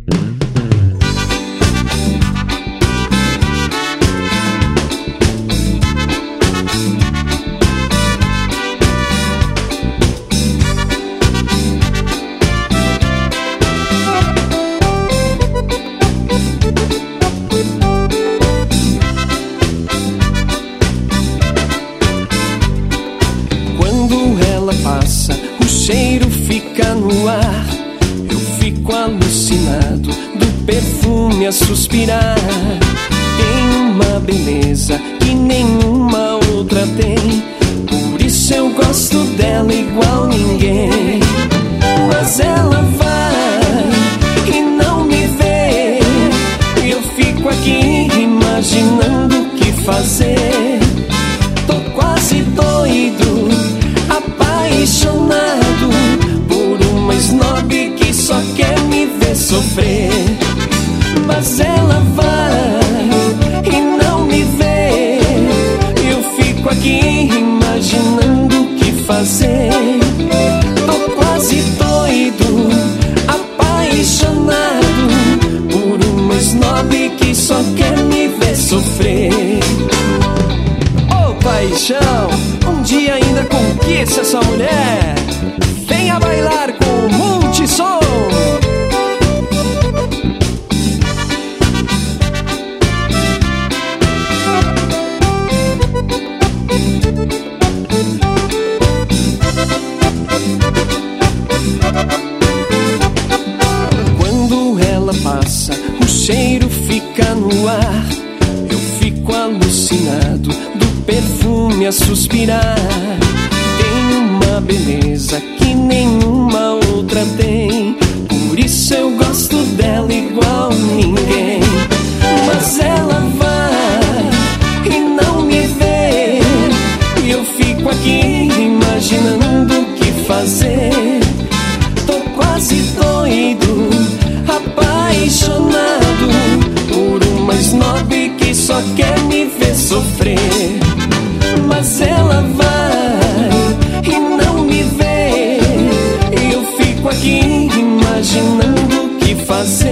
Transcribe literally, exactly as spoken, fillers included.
O cheiro fica no ar, eu fico alucinado do perfume a suspirar. Tem uma beleza que nenhuma outra tem, por isso eu gosto dela igual ninguém. Mas ela vai e não me vê, eu fico aqui imaginando o que fazer. Tô quase doido, apaixonado por uma snob que só quer me ver sofrer. Mas ela vai e não me vê, eu fico aqui imaginando o que fazer. Tô quase doido, apaixonado por uma snob que só quer me ver sofrer. Oh, paixão, um dia ainda conquista essa mulher. Venha bailar com o Multissom. Quando ela passa, o cheiro fica no ar, eu fico alucinado do perfume a suspirar. Tem uma beleza que nenhuma outra tem, por isso eu gosto dela igual ninguém. Mas ela vai e não me vê, e eu fico aqui imaginando o que fazer. Tô quase doido, apaixonado por uma snob que só quer me ver sofrer. Mas ela vai e não me vê, e eu fico aqui imaginando o que fazer.